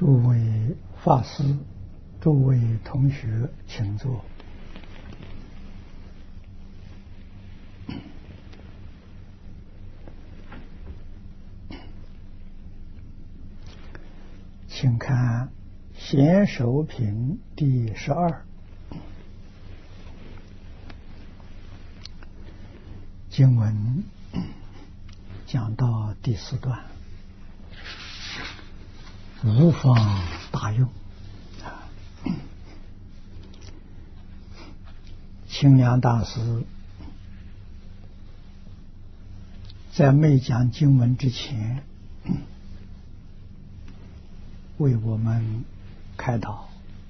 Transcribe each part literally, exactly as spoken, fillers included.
诸位法师、诸位同学，请坐。请看贤首品第十二经文，讲到第四段，无方大用。清凉大师在没讲经文之前，为我们开导，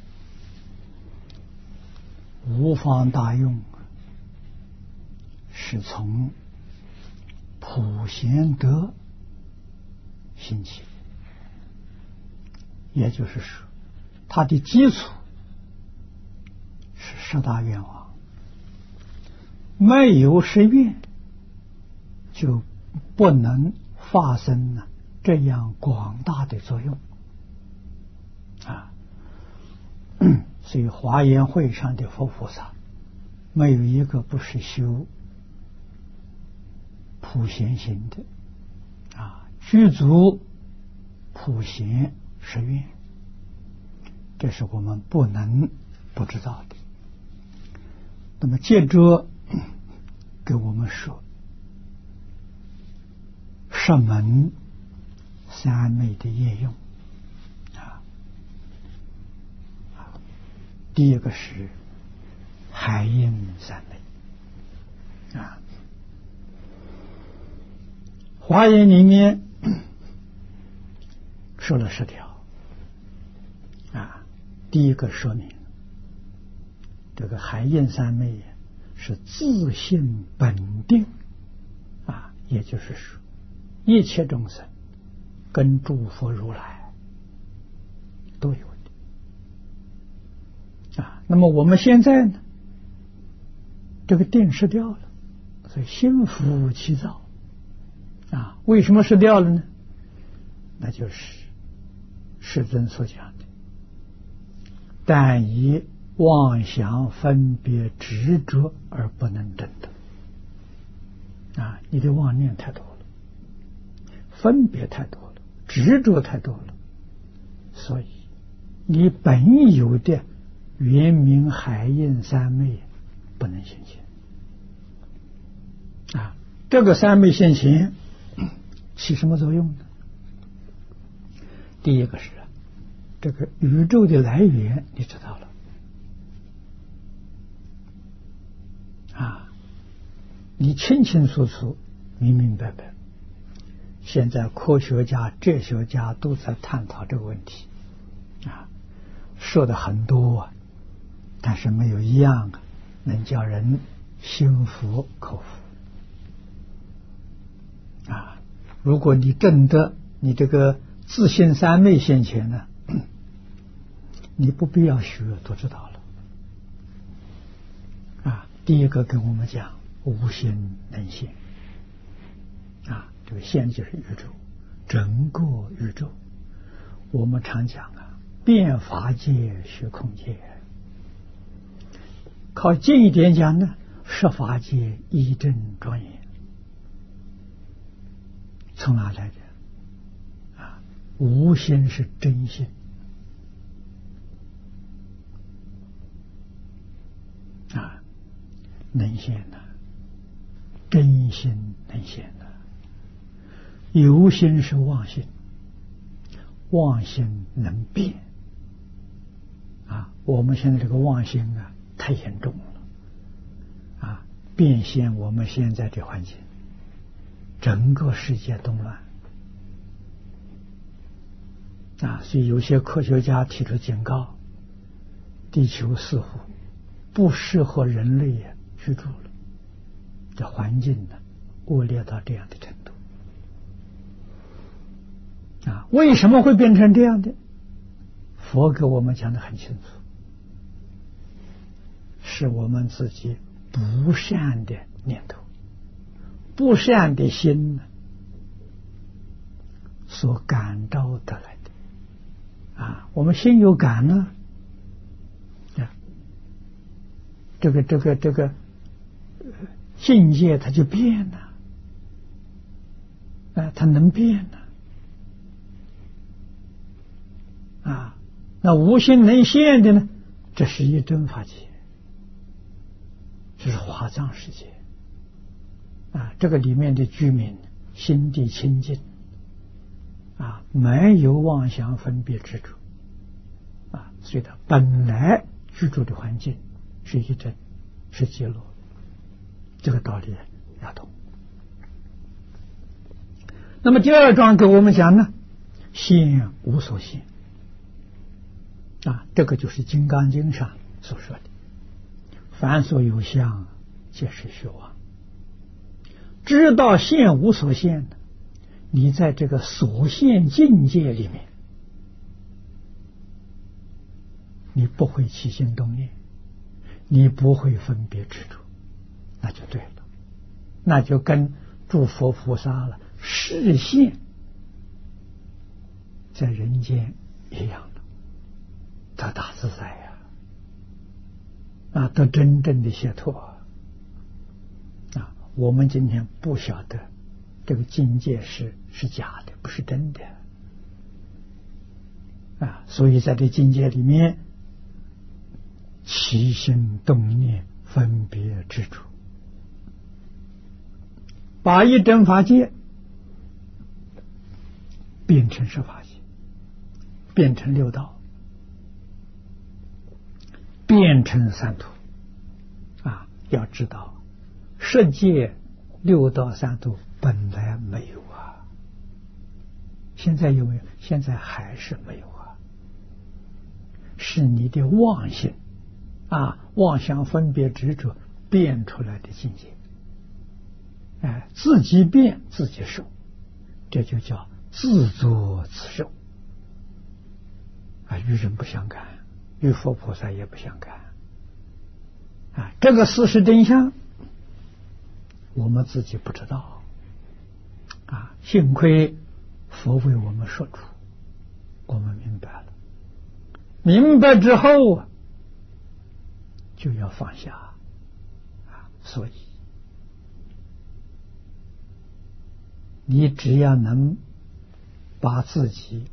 无方大用是从普贤德兴起，也就是说，它的基础是十大愿望，没有十愿，就不能发生呢这样广大的作用啊。所以华严会上的佛菩萨，没有一个不是修普贤行的啊，具足普贤十愿，这是我们不能不知道的。那么接着给我们说十门三昧的业用啊，第一个是海印三昧啊。华严里面说了十条啊，第一个说明这个海印三昧是自性本定啊，也就是说一切众生跟诸佛如来都有的啊。那么我们现在呢，这个定失掉了，所以心浮气躁啊。为什么失掉了呢？那就是世尊所讲的，但以妄想分别执着而不能证得啊！你的妄念太多了，分别太多了，执着太多了，所以你本有的圆明海印三昧不能现前啊！这个三昧现前起什么作用呢？第一个是这个宇宙的来源你知道了啊，你清清楚楚明明白白。现在科学家哲学家都在探讨这个问题啊，说的很多啊，但是没有一样啊能叫人心服口服啊。如果你证得你这个自性三昧现前呢，你不必要学都知道了啊。第一个跟我们讲无心能现啊，这个现就是宇宙，整个宇宙。我们常讲啊，变法界虚空界，靠近一点讲呢，十法界一真庄严。从哪来的啊？无心是真心啊，能现呢，真心能现呢。有心是妄心，妄心能变啊。我们现在这个妄心啊太严重了啊，变现我们现在的环境，整个世界动乱啊。所以有些科学家提出警告，地球似乎不适合人类居住了，这环境呢恶劣到这样的程度啊。为什么会变成这样的？佛给我们讲得很清楚，是我们自己不善的念头，不善的心呢所感召得来啊，我们心有感呢，啊，这个这个这个境界它就变了，啊，它能变呢，啊，那无心能现的呢，这是一真法界，这是华藏世界，啊，这个里面的居民心地清净，啊，没有妄想分别执着，啊，所以他本来居住的环境是一真，是极乐，这个道理要懂。那么第二章给我们讲呢，现无所现，啊，这个就是《金刚经》上所说的，凡所有相，皆是虚妄。知道现无所现的，你在这个所现境界里面，你不会起心动念，你不会分别执着，那就对了，那就跟诸佛菩萨了示现在人间一样的，得大自在呀，啊，得真正的解脱啊！我们今天不晓得这个境界是是假的，不是真的啊，所以在这境界里面，起心动念分别执着，把一真法界变成十法界，变成六道，变成三途啊！要知道，世界六道三途本来没有啊，现在有没有？现在还是没有啊，是你的妄心啊，妄想分别执着变出来的境界，哎，自己变自己受，这就叫自作自受啊，与人不相干，与佛菩萨也不相干啊，这个事实真相我们自己不知道啊，幸亏佛为我们说出，我们明白了，明白之后啊，就要放下啊，所以你只要能把自己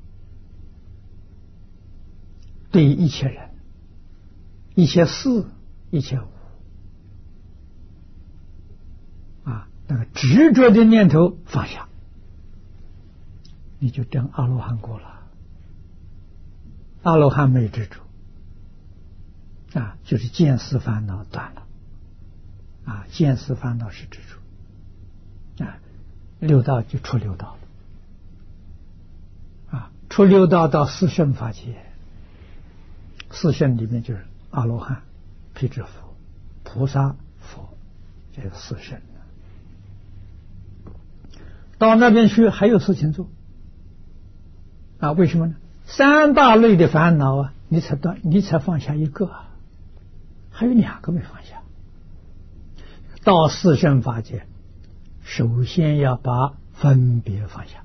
对一切人、一切事、一切物啊，那个执着的念头放下，你就证阿罗汉果了。阿罗汉没执着啊，就是见思烦恼断了啊，见思烦恼是执着啊，六道就出六道了啊，出六道到四圣法界，四圣里面就是阿罗汉、辟支佛、菩萨、佛，这是四圣。到那边去还有事情做啊？为什么呢？三大类的烦恼啊，你才断，你才放下一个，还有两个没放下。到四圣法界，首先要把分别放下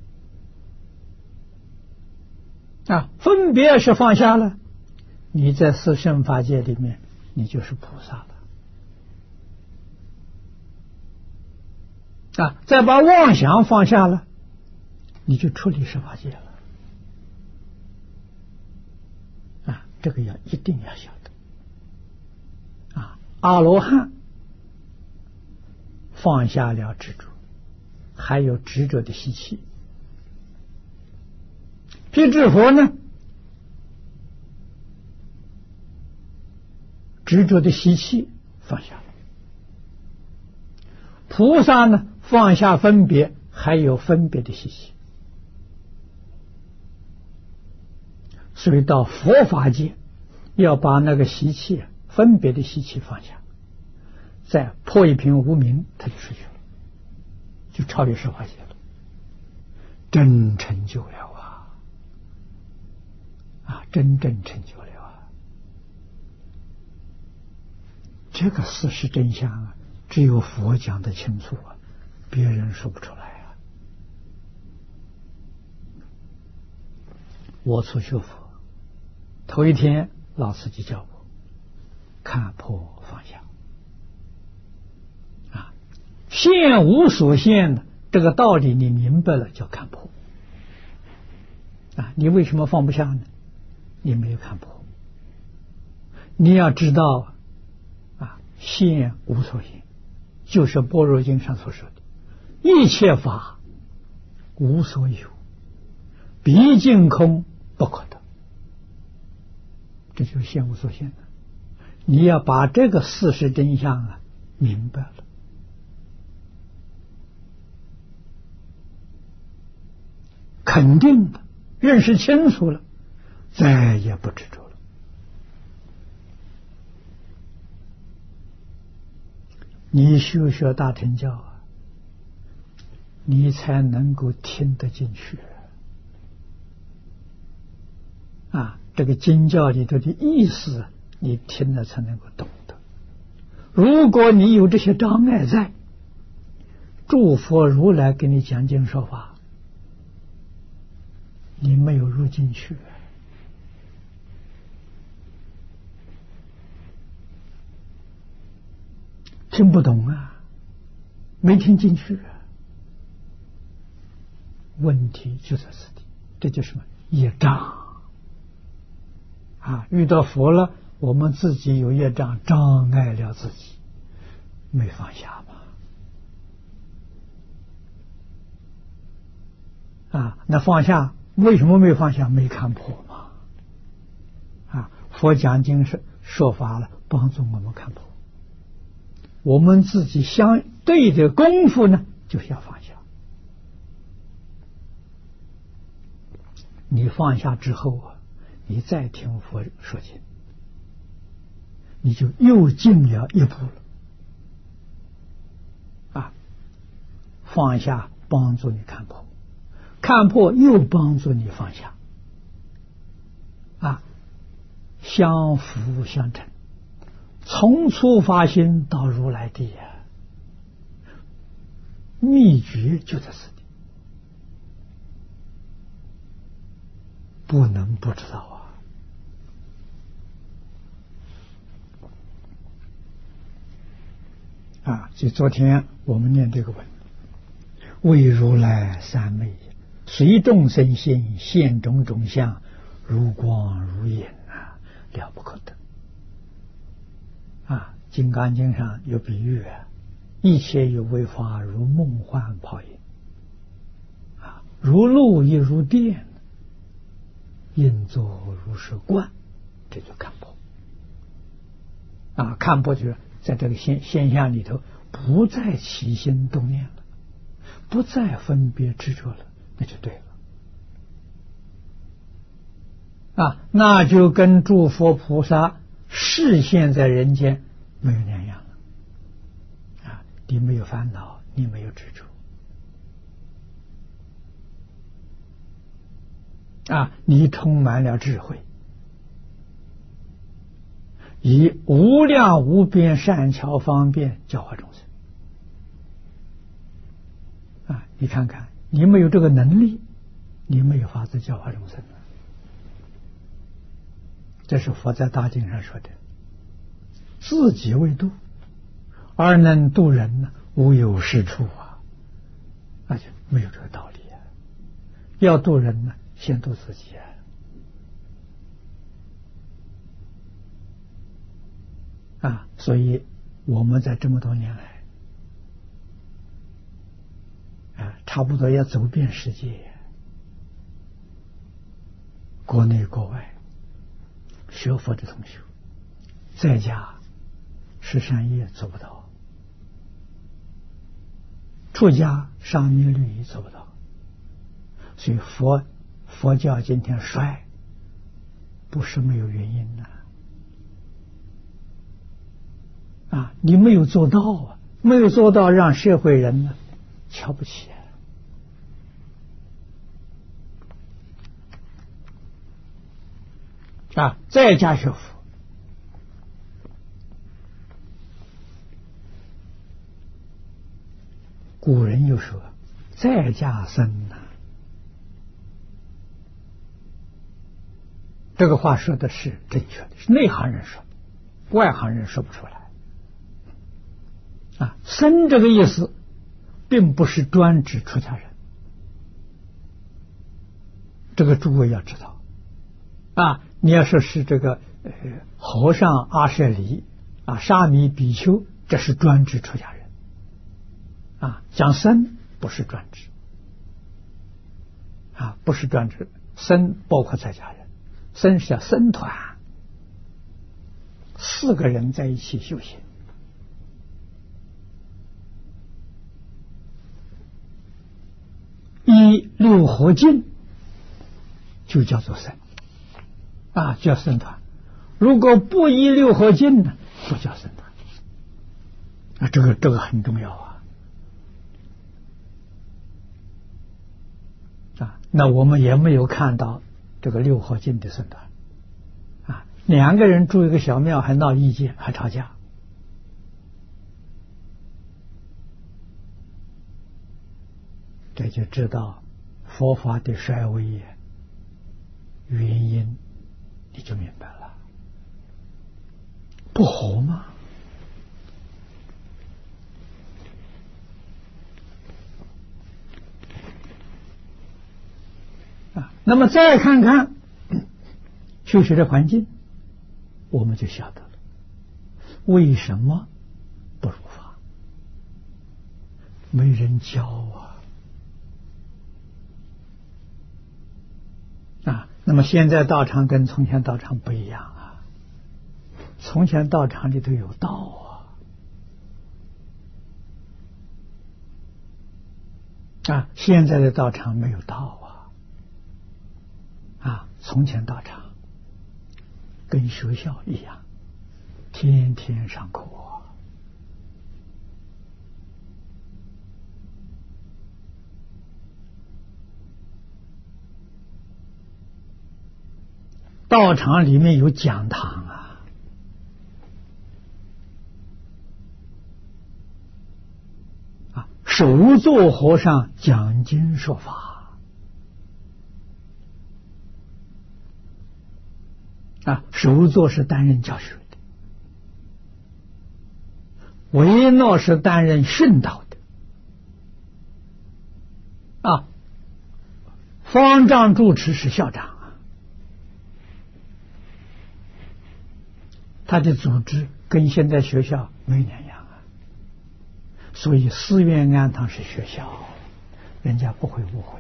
啊，分别是放下了，你在四圣法界里面，你就是菩萨了啊。再把妄想放下了，你就出离十法界了啊。这个要一定要晓得啊。阿罗汉放下了执着，还有执着的习气。辟支佛呢，执着的习气放下了。菩萨呢，放下分别，还有分别的习气。所以到佛法界，要把那个习气、分别的习气放下，再破一品无明，他就出去了，就超越十法界了，真成就了啊！啊，真正成就了啊！这个事实真相啊，只有佛讲得清楚啊，别人说不出来啊。 我初学佛，头一天老师就教我看破放下啊，现无所现的这个道理你明白了，叫看破啊。你为什么放不下呢？你没有看破。你要知道啊，现无所现，就是《般若经》上所说的一切法无所有，毕竟空不可得，这就是现无所现的。你要把这个事实真相啊明白了，肯定的认识清楚了，再也不执着了。你修学大乘教啊，你才能够听得进去啊！这个经教里头的意思，你听了才能够懂得。如果你有这些障碍在，诸佛如来给你讲经说法，你没有入进去，听不懂啊，没听进去啊。问题就在此地，这就是什么业障啊！遇到佛了，我们自己有业障，障碍了自己，没放下嘛。啊，那放下为什么没放下？没看破嘛。啊，佛讲经是说法了，帮助我们看破。我们自己相对的功夫呢，就是要放下。你放下之后啊，你再听佛说经，你就又进了一步了。啊，放下帮助你看破，看破又帮助你放下，啊，相辅相成，从初发心到如来地啊，秘诀就在此地，不能不知道啊！啊，就昨天我们念这个文，为如来三昧，随众生心，现种种相，如光如影啊，了不可得啊！《金刚经》上有比喻啊，一切有为法，如梦幻泡影啊，如露亦如电，应作如是观，这就看破啊！看破就是在这个现现象里头，不再起心动念了，不再分别执着了，那就对了啊！那就跟诸佛菩萨示现在人间没有两样了啊！你没有烦恼，你没有执着啊！你充满了智慧，以无量无边善巧方便教化众生啊！你看看，你没有这个能力，你没有法子教化众生。这是佛在大经上说的，自己为度，而能度人呢，无有是处啊，那就没有这个道理啊！要度人呢，先度自己啊！啊，所以我们在这么多年来啊，差不多要走遍世界，国内国外。学佛的同学在家十善业做不到，出家上弥律仪做不到，所以佛佛教今天衰不是没有原因的啊！你没有做到啊，没有做到，让社会人呢瞧不起啊！在家学佛，古人又说在家僧呐、 这个话说的是正确的，是内行人说的，外行人说不出来。啊，僧这个意思，并不是专指出家人，这个诸位要知道。啊，你要说是这个呃和尚、阿舍离啊、沙弥、比丘，这是专指出家人。啊，讲僧不是专指，啊，不是专指僧，包括在家人。僧是叫僧团，四个人在一起修行。依六合敬就叫做僧，啊，叫僧团。如果不依六合敬呢，不叫僧团。啊，这个这个很重要啊。啊，那我们也没有看到这个六合敬的僧团。啊，两个人住一个小庙还闹意见，还吵架。这就知道佛法的衰微原因，你就明白了。不和吗？啊，那么再看看修学的环境，我们就晓得了为什么不如法，没人教啊。啊，那么现在道场跟从前道场不一样啊，从前道场里头有道啊，啊，现在的道场没有道啊，啊，从前道场跟学校一样，天天上课啊。道场里面有讲堂啊，啊，首座和尚讲经说法，啊，首座是担任教学的，维诺是担任训导的，啊，方丈住持是校长。他的组织跟现在学校没两样啊，所以寺院庵堂是学校，人家不会误会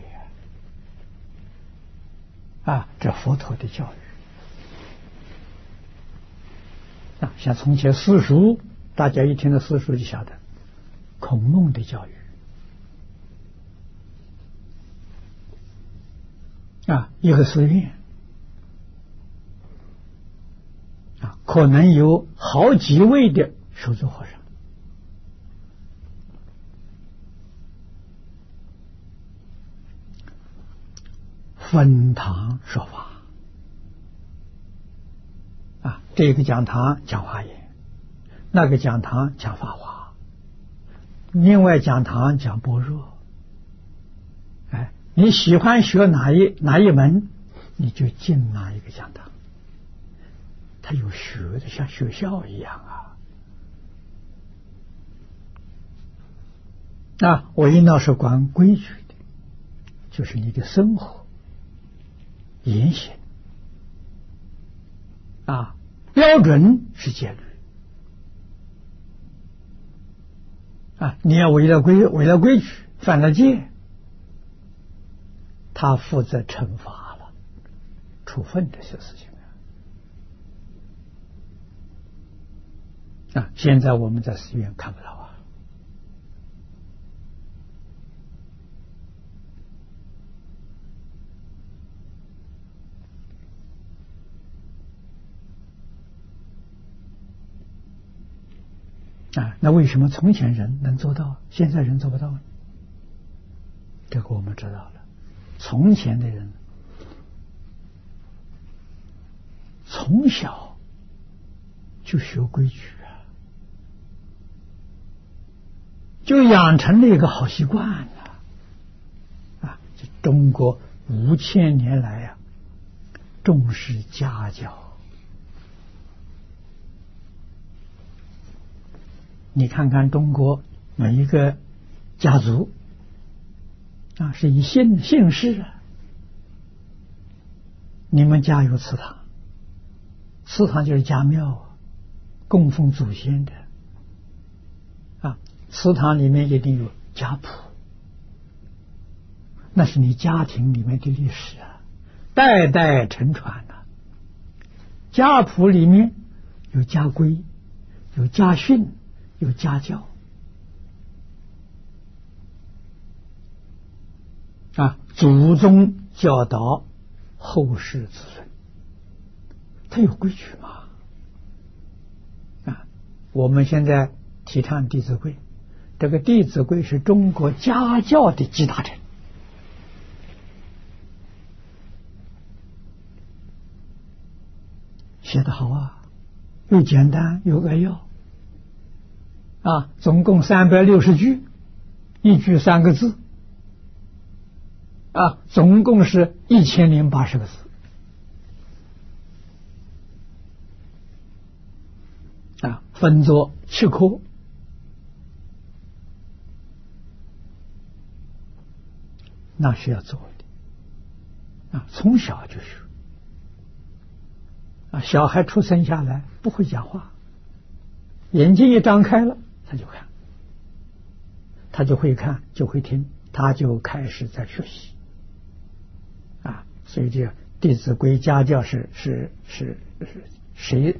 啊。啊，这佛陀的教育啊，像从前私塾，大家一听到私塾就晓得孔孟的教育啊，一个寺院。可能有好几位的首座和尚，分堂说法啊，这个讲堂讲华严，那个讲堂讲法华，另外讲堂讲般若。哎，你喜欢学哪一哪一门，你就进哪一个讲堂。他有学的，像学校一样啊。那维那是管规矩的，就是你的生活言行啊，标准是戒律啊，你要违了规违了规矩，犯了戒，他负责惩罚了，处分这些事情。啊，现在我们在寺院看不到啊。啊，那为什么从前人能做到，现在人做不到呢？这个我们知道了，从前的人从小就学规矩。就养成了一个好习惯了啊！这中国五千年来啊， 重视家教。你看看中国每一个家族啊，是以姓姓氏啊。你们家有祠堂，祠堂就是家庙啊，供奉祖先的啊。祠堂里面一定有家谱，那是你家庭里面的历史啊，代代承传啊。家谱里面有家规，有家训，有家教啊，祖宗教导后世子孙，他有规矩嘛啊。我们现在提倡《弟子规》，这个《弟子规》是中国家教的集大成，写得好啊，又简单又扼要啊，总共三百六十句，一句三个字啊，总共是一千零八十个字啊，分作七科，那是要做的啊，从小就学啊，小孩出生下来不会讲话，眼睛一张开了他就看，他就会看，就会听，他就开始在学习啊。所以这《弟子规》家教是是是是谁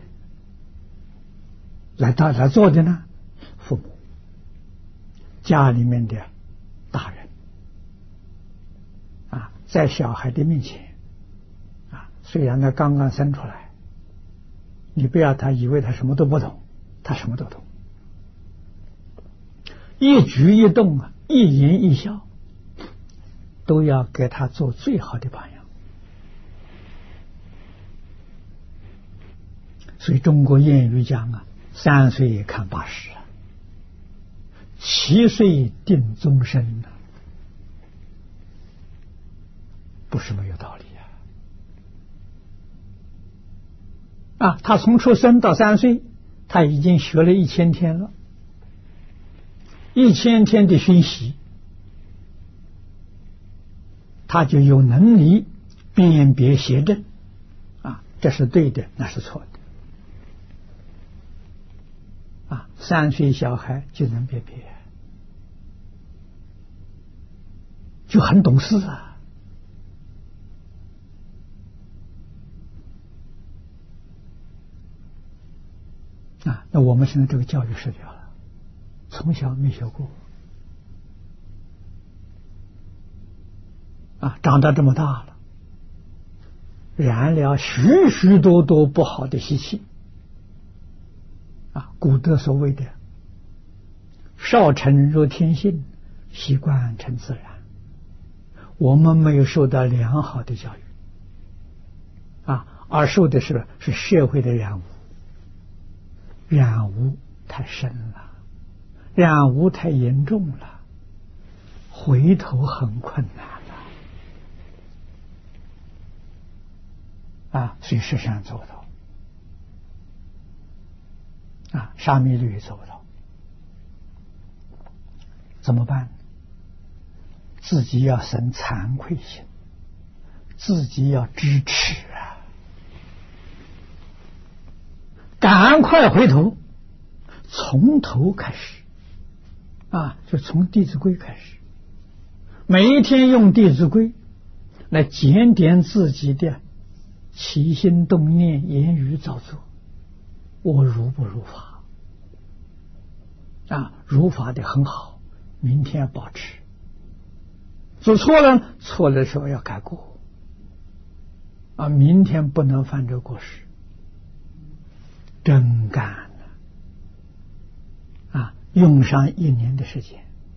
来大来做的呢？父母，家里面的大人啊，在小孩的面前啊，虽然他刚刚生出来，你不要他以为他什么都不懂，他什么都懂，一举一动啊，一言一笑都要给他做最好的榜样。所以中国谚语讲啊，三岁看八十啊，七岁定终身啊，不是没有道理啊！啊，他从出生到三岁，他已经学了一千天了，一千天的熏习，他就有能力辨别邪正啊，这是对的，那是错的啊。三岁小孩就能辨别，就很懂事啊。啊，那我们现在这个教育失掉了，从小没学过啊，长到这么大了，染了许许多多不好的习气啊。古德所谓的少成若天性，习惯成自然，我们没有受到良好的教育啊，而受的是是社会的染污。染污太深了，染污太严重了，回头很困难了啊！所以世上做不到啊，沙弥律也做不到，怎么办？自己要生惭愧心，自己要知耻啊！赶快回头，从头开始啊，就从《弟子规》开始，每一天用《弟子规》来检点自己的起心动念、言语造作，我如不如法啊？如法的很好，明天要保持。做错了，错的时候要改过啊，明天不能犯这个过失。真干啊！用上一年的时间，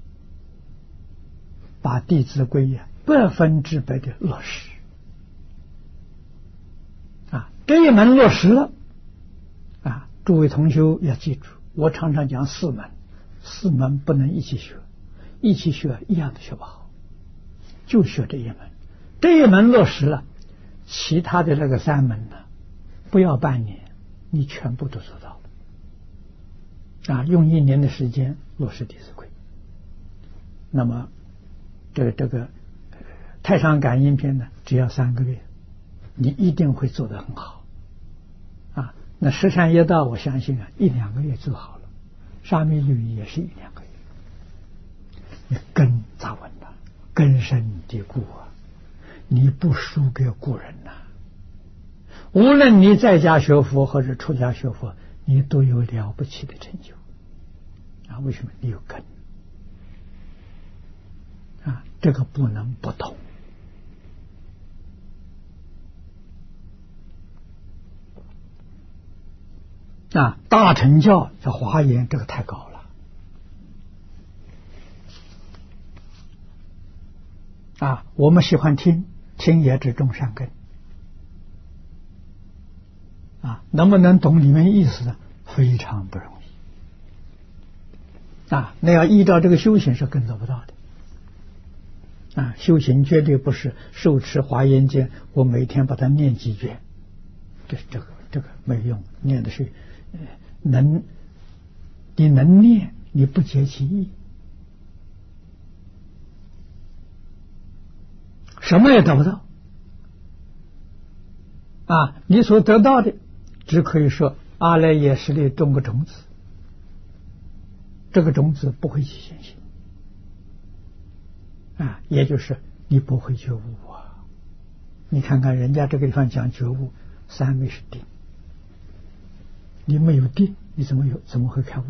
把《弟子规》呀百分之百的落实啊！这一门落实了啊！诸位同学要记住，我常常讲四门，四门不能一起学，一起学一样都学不好，就学这一门。这一门落实了， 其他的那个三门呢，不要半年，你全部都做到了。啊，用一年的时间落实《弟子规》，那么这个这个太上感应篇呢，只要三个月，你一定会做得很好。啊，那十善业道，我相信啊，一两个月做好了。沙弥律仪也是一两个月，你根扎稳了，根深蒂固啊，你不输给古人呐、啊。无论你在家学佛或者出家学佛，你都有了不起的成就啊！为什么？你有根啊，这个不能不懂啊！大乘教这华严，这个太高了啊！我们喜欢听，听也知种善根啊，能不能懂里面意思呢？非常不容易啊！那要依照这个修行是更做不到的啊！修行绝对不是受持华严经，我每天把它念几遍，这这个这个没用，念的是能，你能念，你不解其意，什么也得不到啊！你所得到的，只可以说阿赖耶识里种个种子，这个种子不会起现行啊，也就是你不会觉悟啊。你看看人家这个地方讲觉悟，三昧是定，你没有定，你怎么有怎么会开悟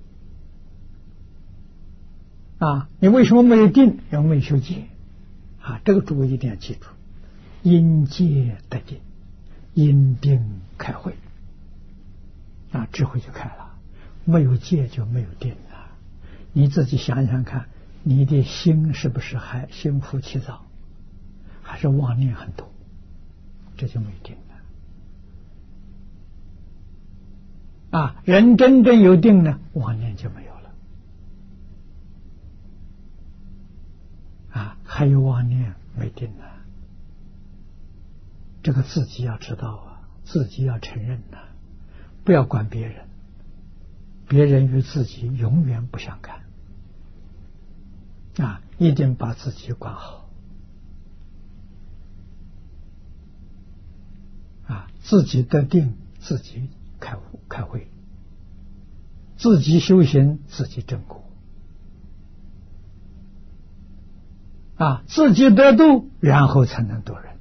啊？你为什么没有定？要没有修戒啊！这个诸位一定要记住，因戒得定，因定开慧啊，智慧就开了。没有戒就没有定了。你自己想想看，你的心是不是还心浮气躁，还是妄念很多？这就没有定了啊！人真正有定呢，妄念就没有了啊！还有妄念没定呢，这个自己要知道啊，自己要承认呐、啊，不要管别人，别人与自己永远不相干啊！一定把自己管好啊！自己得定，自己开悟开慧，自己修行，自己正果啊！自己得度，然后才能度人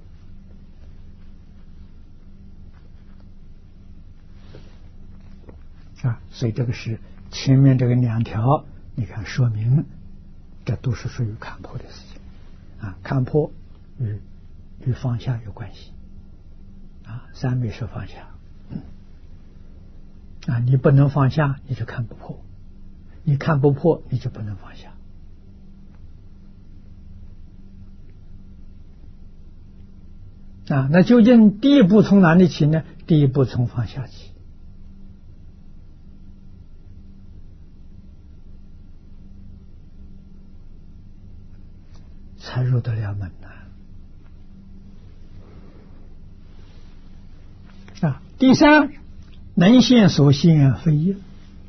啊！所以这个是前面这个两条，你看说明这都是属于看破的事情啊！看破与与放下有关系啊！三昧是放下。啊，你不能放下，你就看不破；你看不破，你就不能放下。啊，那究竟第一步从哪里起呢？第一步从放下起。才入得了门呐！啊，第三。能现所现非业，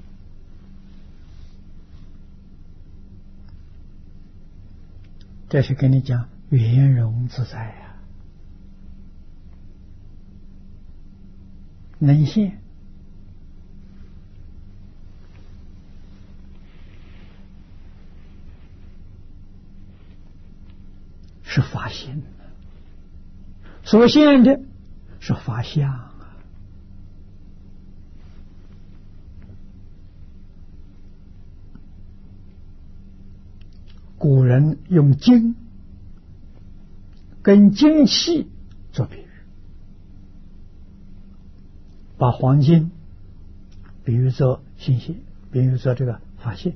这是跟你讲圆融自在呀、啊。能现是法性，所现的是法相。古人用金跟金器做比喻，把黄金比喻作心性，比喻作这个法性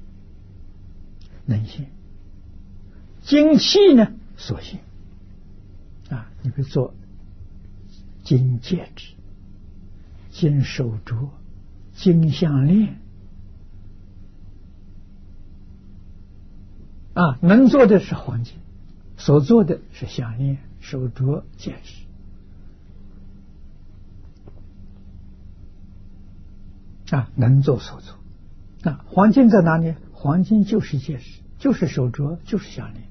能性，金器呢所性啊，你比如做金戒指、金手镯、金项链啊，能做的是黄金，所做的是项链、手镯、戒指啊，能作所作。啊，黄金在哪里？黄金就是戒指，就是手镯，就是项链。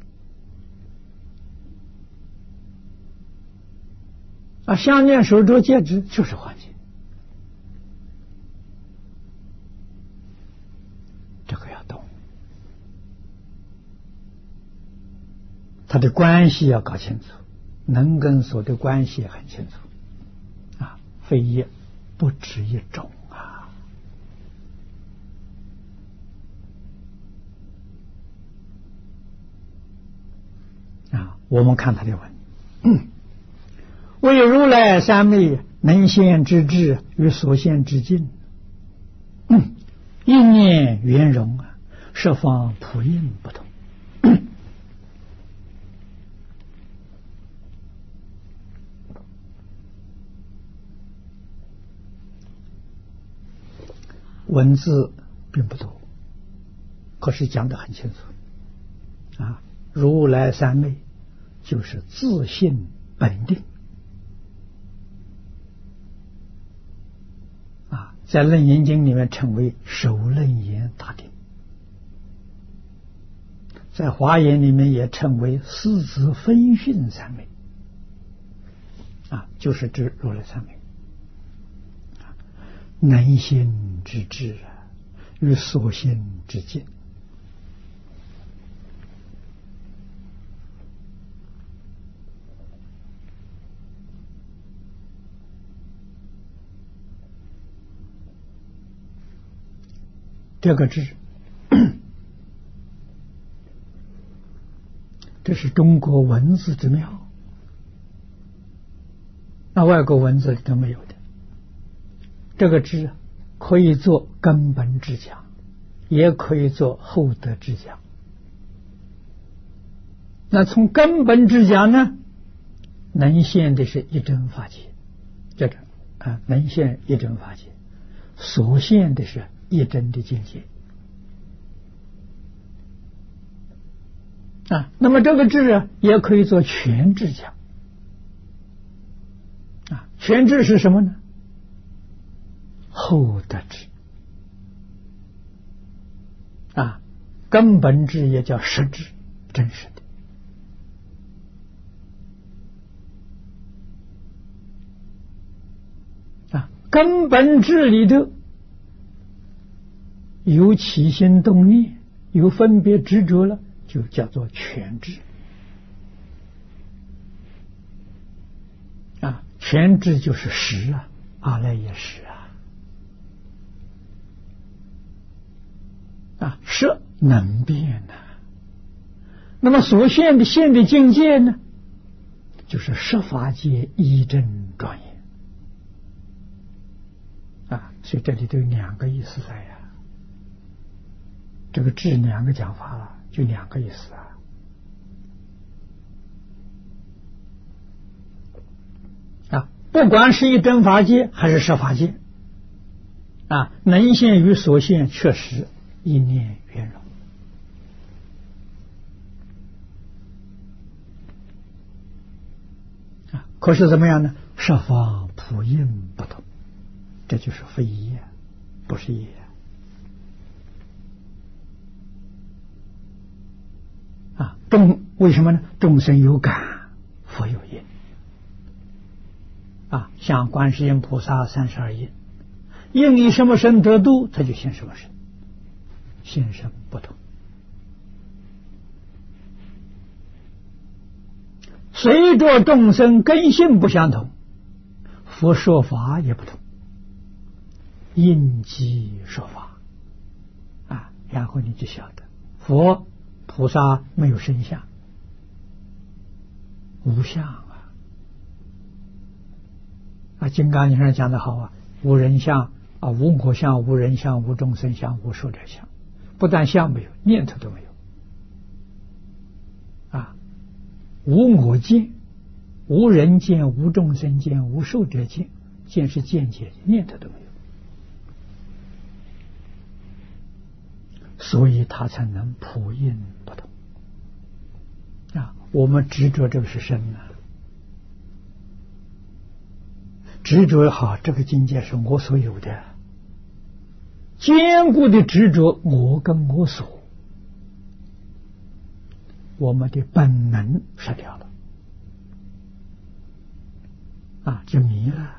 啊，项链、手镯、戒指就是黄金。这个要懂，它的关系要搞清楚，能跟所的关系也很清楚。啊，非业不止一种啊。啊，我们看他的文，嗯，为如来三昧能现之智与所现之境，嗯，一念圆融啊，十方普应不同。文字并不多，可是讲得很清楚啊。如来三昧就是自性本定啊，在楞严经里面称为首楞严大定，在华严里面也称为四字分训三昧啊，就是指如来三昧。能现之智啊，与所现之境。这个智，这是中国文字之妙，那外国文字里都没有的。这个智可以做根本智讲，也可以做后得智讲。那从根本智讲呢，能现的是一真法界，这个啊能现一真法界，所现的是一真的境界啊。那么这个智啊，也可以做全智讲啊。全智是什么呢？后得智啊，根本智也叫实智，真实的啊。根本智里头有起心动念，有分别执着了，就叫做全智啊。全智就是实啊，阿赖耶识啊。啊，识能变呐、啊。那么所现的现的境界呢，就是十法界一真庄严啊。所以这里都有两个意思在呀、啊。这个智两个讲法了，就两个意思啊。啊，不管是一真法界还是十法界啊，能现与所现确实一念圆融啊，可是怎么样呢？十方普应不同，这就是非业，不是业啊。众为什么呢？众生有感，佛有应啊。像观世音菩萨三十二应，应以什么身得度，他就现什么身。现身不同，随着众生根性不相同，佛说法也不同，应机说法啊，然后你就晓得，佛菩萨没有身相，无相啊。啊，金刚经上讲得好啊，无人相啊，无我相，无人相，无众生相，无寿者相。不但相没有，念头都没有啊！无我见，无人见，无众生见，无寿者见，见是见解，念头都没有，所以他才能普应不同啊！我们执着这个是身啊，执着好这个境界是我所有的， 坚固的执着我跟我所，我们的本能失掉了啊，就迷了，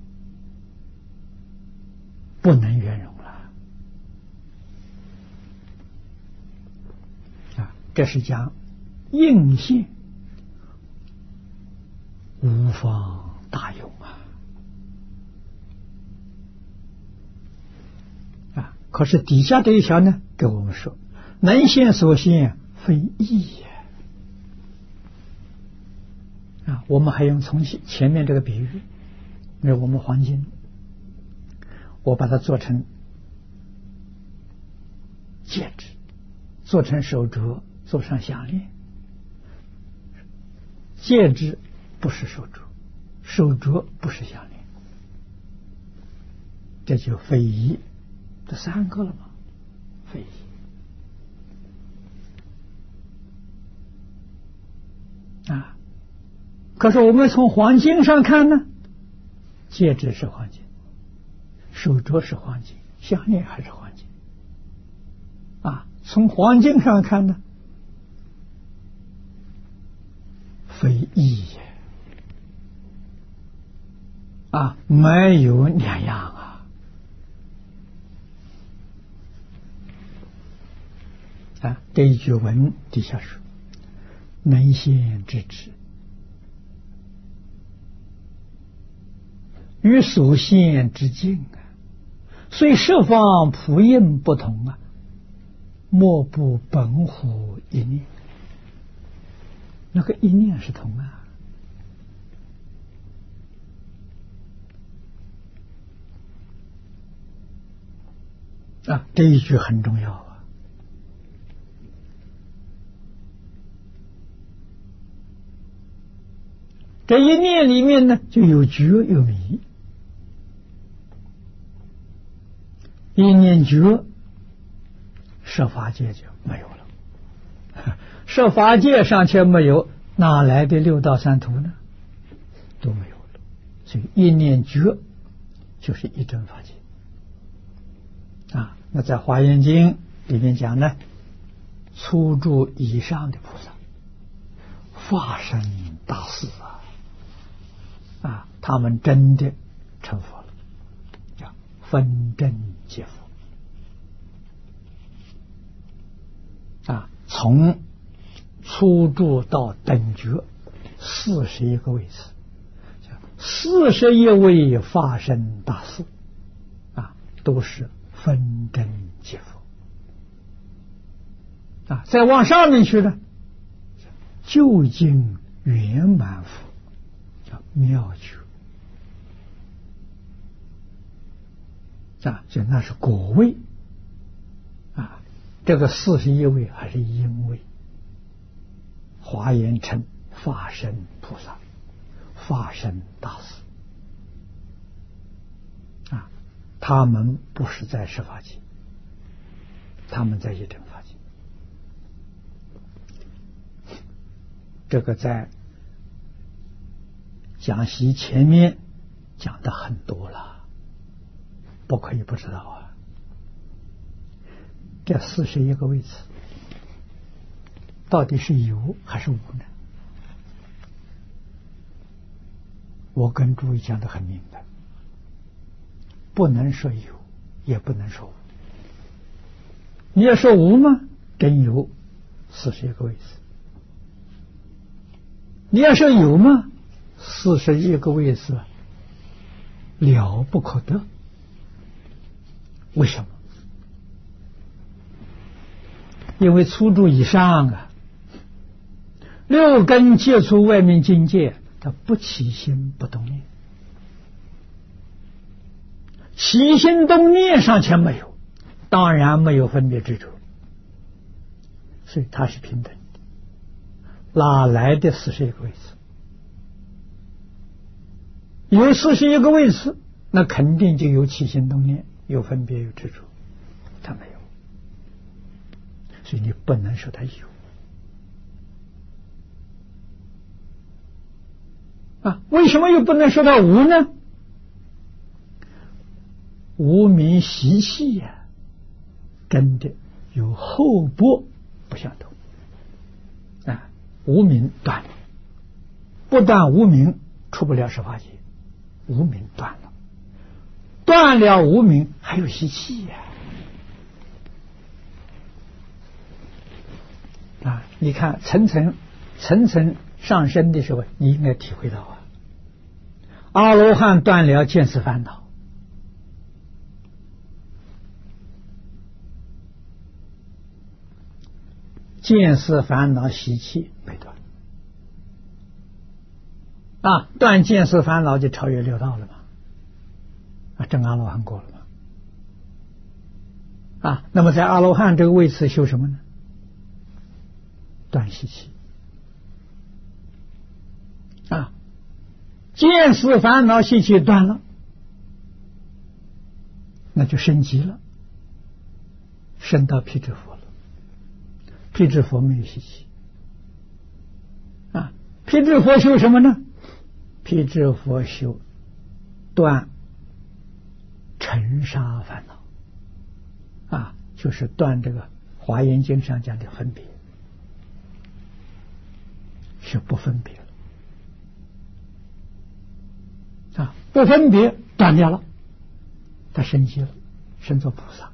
不能圆融了啊。这是讲应现无方大用啊啊！可是底下这一条呢，给我们说，能现所现非义也啊。我们还用从前面这个比喻，因为我们黄金，我把它做成戒指，做成手镯，做上项链。戒指不是手镯，手镯不是项链，这就非义，这三个了吗？非义啊！可是我们从黄金上看呢，戒指是黄金，手镯是黄金，项链还是黄金啊？从黄金上看呢，非义也啊，没有两样啊！啊，这一句文底下说，能现之智，与所现之境啊，虽十方普应不同啊，莫不本乎一念。那个一念是同啊。啊，这一句很重要啊！这一念里面呢，就有觉有迷。一念觉，设法界就没有了。设法界尚且没有，哪来的六道三途呢？都没有了。所以一念觉就是一真法界。啊，那在《华严经》里面讲呢，初住以上的菩萨发生大事啊，啊，他们真的成佛了，叫分真解佛啊。从初住到等觉四十一个位次，叫四十一位发生大事啊，都是分真解佛啊。再往上面去呢，究竟圆满佛，叫妙觉啊，就那是果位啊。这个四十一位还是因位，华严称法身菩萨，法身大士啊，他们不是在十法界，他们在一真法界。这个在讲习前面讲的很多了，不可以不知道啊。这四十一个位置到底是有还是无呢？我跟诸位讲的很明白，不能说有，也不能说无。你要说无吗？真有四十一个位置。你要说有吗？四十一个位置了不可得。为什么？因为初住以上啊，六根接触外面境界，它不起心不动念，起心动念尚且没有，当然没有分别执着，所以它是平等的。哪来的四十一个位置？有四十一个位置，那肯定就有起心动念，有分别，有执着，它没有。所以你不能说它有啊？为什么又不能说它无呢？无名习气呀、啊， 真的有厚薄不相同啊。无明断了，不断无明出不了十法界，无明断了，断了无明还有习气呀、啊！啊，你看层层层层上升的时候，你应该体会到啊。阿罗汉断了见思烦恼，见思烦恼习气没断啊，断见思烦恼就超越六道了嘛，啊，证阿罗汉过了嘛，啊，那么在阿罗汉这个位次修什么呢？断习气啊，见思烦恼习气断了，那就升级了，升到辟支佛了。辟支佛没有习气啊，辟支佛修什么呢？辟支佛修断尘沙烦恼啊，就是断这个华严经上讲的分别，是不分别了啊，不分别断掉了，他升级了，升做菩萨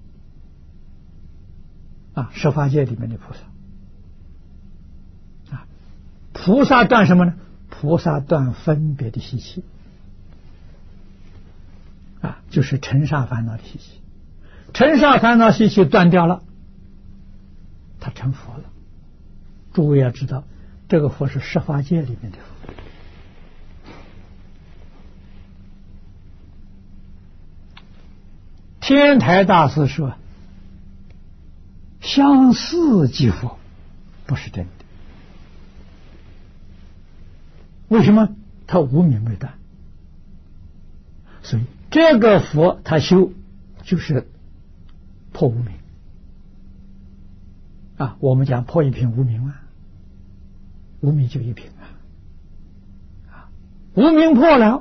啊，十法界里面的菩萨啊，菩萨断什么呢？菩萨断分别的习气啊，就是尘沙烦恼的习气，尘沙烦恼习气断掉了，他成佛了。诸位要知道，这个佛是十法界里面的佛。天台大师说，相似即佛，不是真的。为什么？他无明未断，所以这个佛他修就是破无明啊。我们讲破一品无明啊，无明就一品啊，啊，无明破了，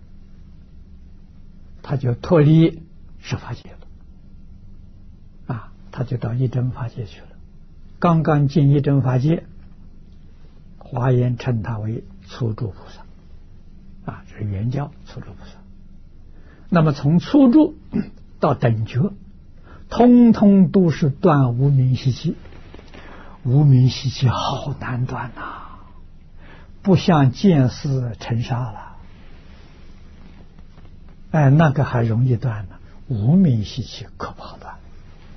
他就脱离十法界了啊，他就到一真法界去了。刚刚进一真法界，华严称他为初住菩萨啊，这是原教初住菩萨。那么从初住到等觉，通通都是断无明习气。无明习气好难断呐、啊，不像见思尘沙了。哎，那个还容易断呢，无明习气可不好断。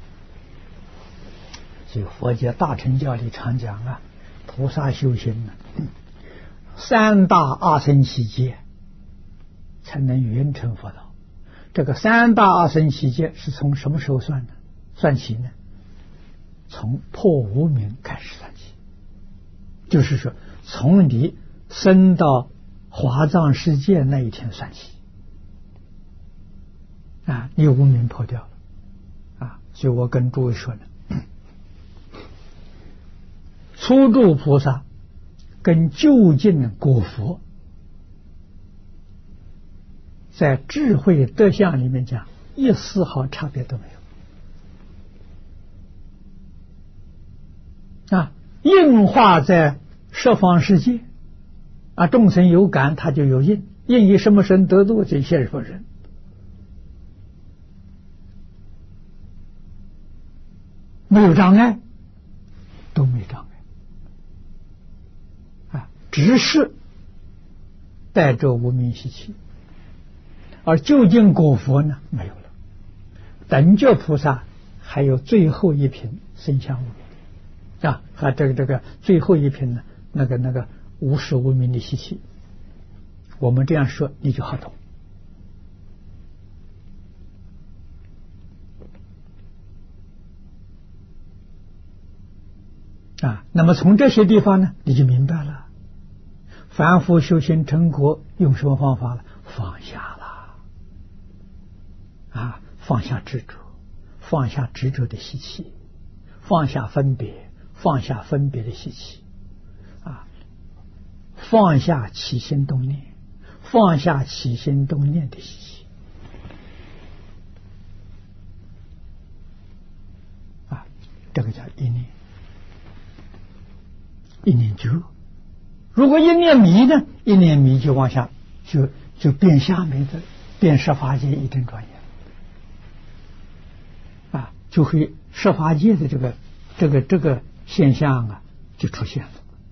所以佛家大乘教里常讲啊，菩萨修行呢，三大阿僧祇劫才能圆成佛道。这个三大阿僧祇劫是从什么时候算的？算起呢？从破无明开始算起，就是说从你生到华藏世界那一天算起啊，你无明破掉了啊。所以我跟诸位说呢，初住菩萨跟究竟果佛在智慧德相里面讲，一丝毫差别都没有啊。应化在十方世界啊，众生有感，他就有应，应以什么身得度，就现什么人。没有障碍，都没障碍啊，只是带着无明习气。而究竟果佛呢，没有了。等觉菩萨还有最后一品生相无明啊，和这个这个最后一品呢，那个那个无始无明的习气。我们这样说你就好懂啊。那么从这些地方呢，你就明白了，凡夫修行成果用什么方法了？放下了啊，放下执着，放下执着的习气，放下分别，放下分别的习气啊，放下起心动念，放下起心动念的习气这个叫一念，一念觉。如果一念迷呢，一念迷就往下，就就变下面的变十法界一真庄严啊，就会十法界的这个这个这个现象啊就出现了。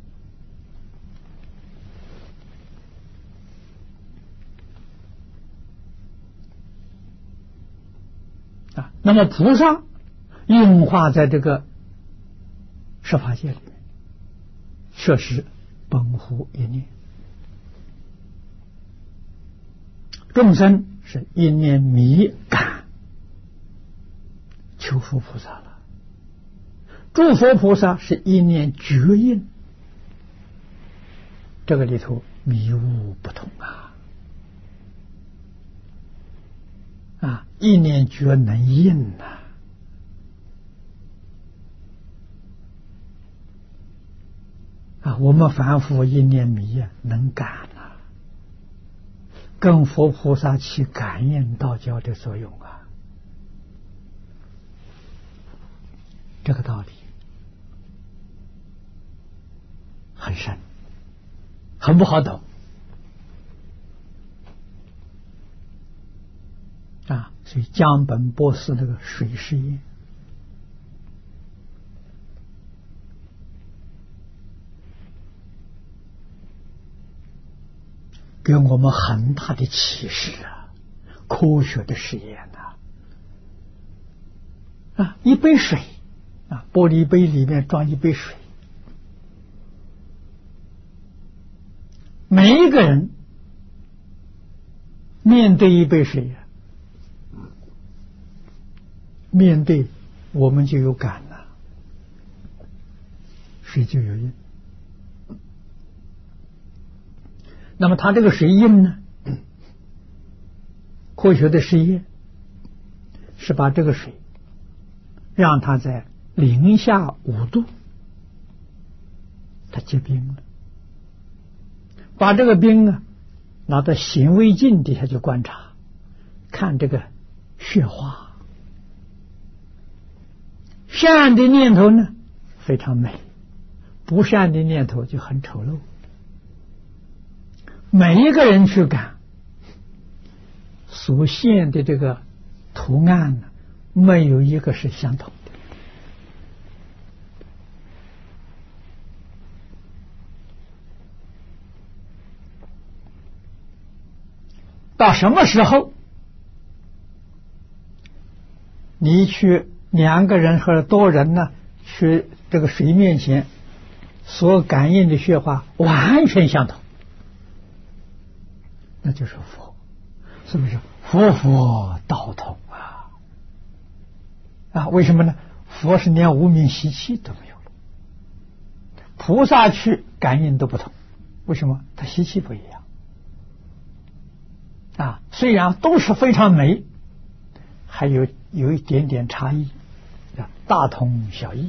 啊，那么菩萨应化在这个十法界里面，确实本乎一念。众生是一念迷感求佛菩萨了，诸佛菩萨是一念觉应，这个里头迷雾不同啊。啊，一念觉能应呐、啊，啊，我们凡夫一念迷啊，能感啊，跟佛菩萨起感应道交的作用啊，这个道理很深，很不好懂。啊，所以江本波斯那个水实验，给我们很大的启示啊！科学的实验呐、啊，啊，一杯水啊，玻璃杯里面装一杯水，每一个人面对一杯水啊。面对我们就有感了，水就有印。那么它这个水印呢，科学的实验是把这个水让它在零下五度它结冰了，把这个冰呢拿到显微镜底下去观察，看这个雪花。善的念头呢非常美，不善的念头就很丑陋。每一个人去感所现的这个图案呢，没有一个是相同的。到什么时候你去两个人或者多人呢，去这个水面前所感应的雪花完全相同，那就是佛，是不是？佛佛道同啊！啊，为什么呢？佛是连无名习气都没有了，菩萨去感应都不同，为什么？他习气不一样啊，虽然都是非常美，还有有一点点差异。大同小异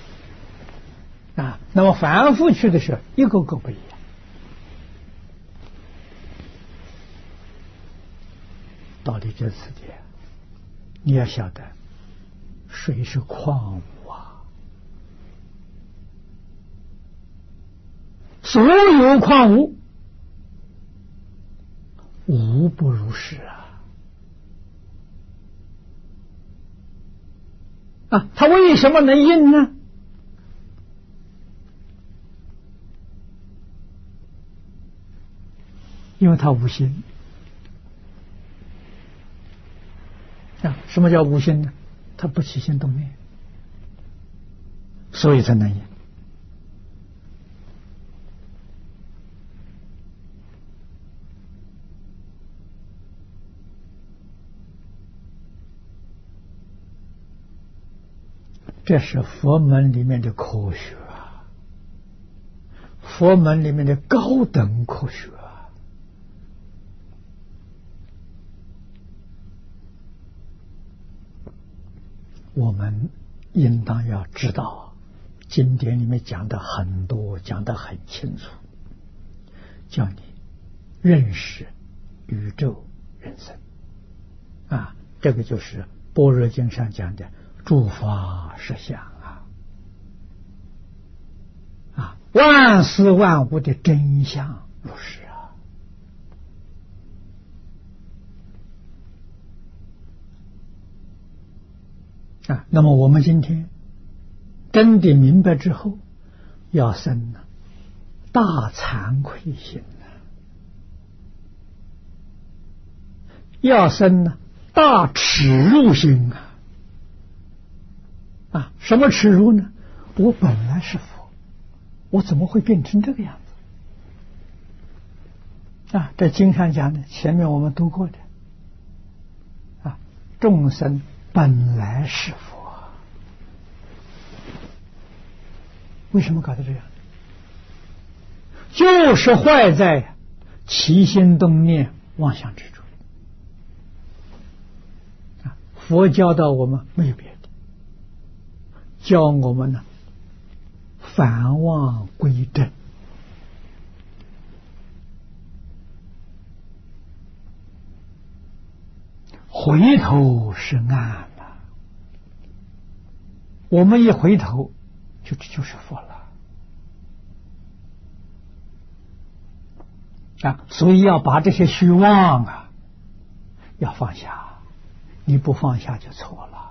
啊，那么反复去的时候，一个个不一样。道理就此地，你要晓得，水是矿物啊，所有矿物无不如是啊。啊，它为什么能印呢？因为它无心啊。什么叫无心呢？它不起心动念，所以才能印。这是佛门里面的科学啊，佛门里面的高等科学啊。我们应当要知道，经典里面讲的很多，讲的很清楚，叫你认识宇宙人生啊，这个就是般若经上讲的诸法实相啊。 万事万物的真相如是啊！啊，那么我们今天真的明白之后，要生呢大惭愧心呢，要生呢大耻辱心啊！啊，什么耻辱呢？我本来是佛，我怎么会变成这个样子？啊，在经上讲的，前面我们读过的啊，众生本来是佛，为什么搞得这样？就是坏在起心动念妄想之处。啊，佛教导我们没有别的，教我们呢返妄归正。回头是岸了，我们一回头就就是佛了啊！所以要把这些虚妄啊要放下，你不放下就错了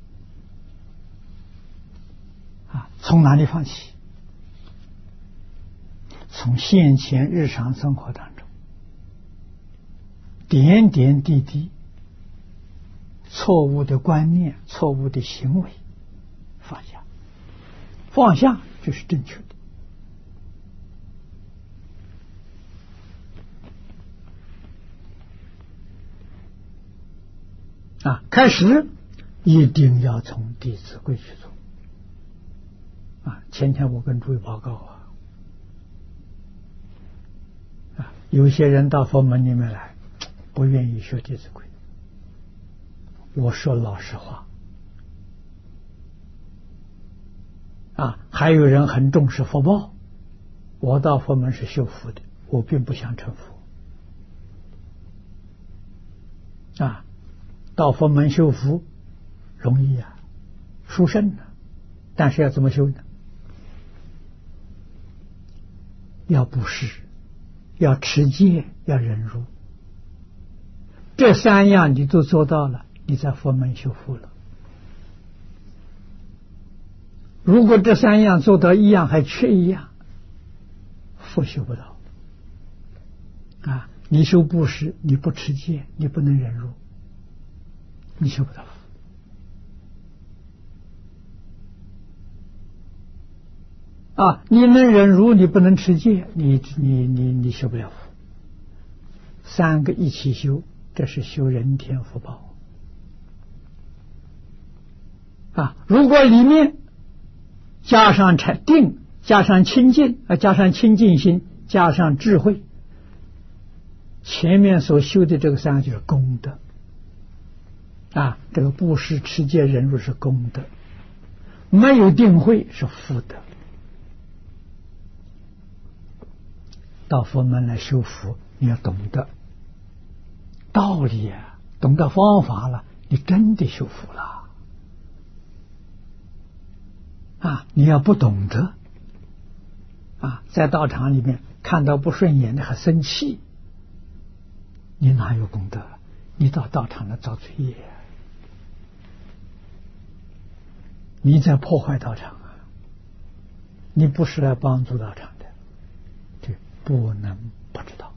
啊！从哪里放弃？从现前日常生活当中，点点滴滴错误的观念、错误的行为放下，放下就是正确的啊！开始一定要从《弟子规》去做啊！前天我跟诸位报告啊，啊，有些人到佛门里面来，不愿意学《弟子规》。我说老实话啊，还有人很重视福报。我到佛门是修福的，我并不想成佛啊。到佛门修福容易啊，殊胜啊，但是要怎么修呢？要布施，要持戒，要忍辱，这三样你都做到了，你在佛门修福了。如果这三样做到一样还缺一样，福修不到啊！你修布施，你不持戒，你不能忍辱，你修不到福啊！你能忍辱，你不能持戒，你你你你修不了福。三个一起修，这是修人天福报啊！如果里面加上定，加上清净啊，加上清净心，加上智慧，前面所修的这个三个就是功德啊！这个布施、持戒、忍辱是功德，没有定慧是福德。到佛门来修福，你要懂得道理啊，懂得方法了，你真的修福了啊！你要不懂得啊，在道场里面看到不顺眼的还生气，你哪有功德？你到道场来造罪业，你在破坏道场啊！你不是来帮助道场的，这不能不知道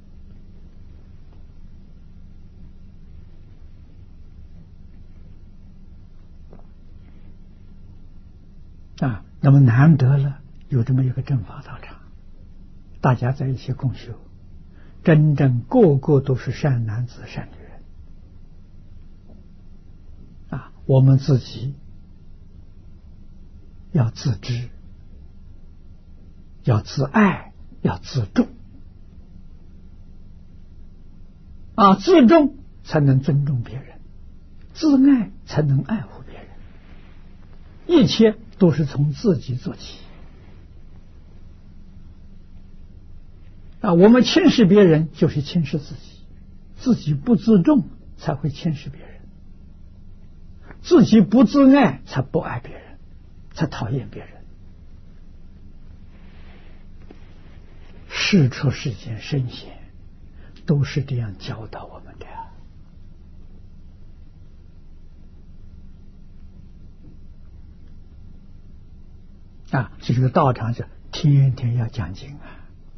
啊！那么难得了有这么一个正法道场，大家在一起共修，真正个个都是善男子善女人啊！我们自己要自知，要自爱，要自重啊！自重才能尊重别人，自爱才能爱护别人，一切都是从自己做起啊！我们轻视别人就是轻视自己，自己不自重才会轻视别人，自己不自爱才不爱别人，才讨厌别人世出世间圣贤都是这样教导我们的啊！这个道场是天天要讲经啊！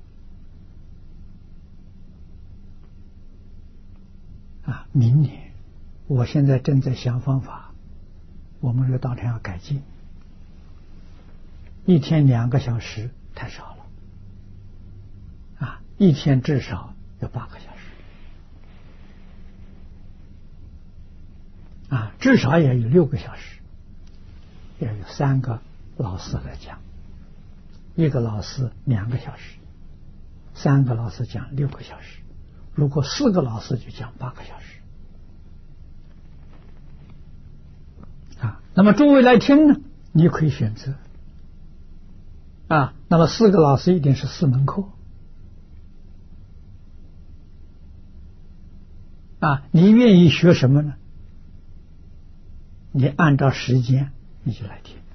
啊，明年我现在正在想方法，我们这个道场要改进，一天两个小时太少了啊，一天至少要八个小时啊，至少也有六个小时，要有三个老师来讲，一个老师两个小时，三个老师讲六个小时，如果四个老师就讲八个小时啊。那么诸位来听呢，你可以选择啊。那么四个老师一定是四门课啊。你愿意学什么呢？你按照时间你就来听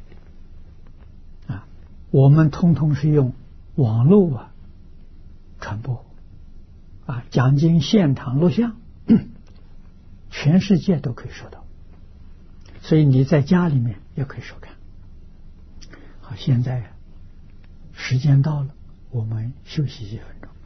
啊。我们通通是用网络啊传播啊，讲经现场录像，全世界都可以收到，所以你在家里面也可以收看。好，现在时间到了，我们休息几分钟。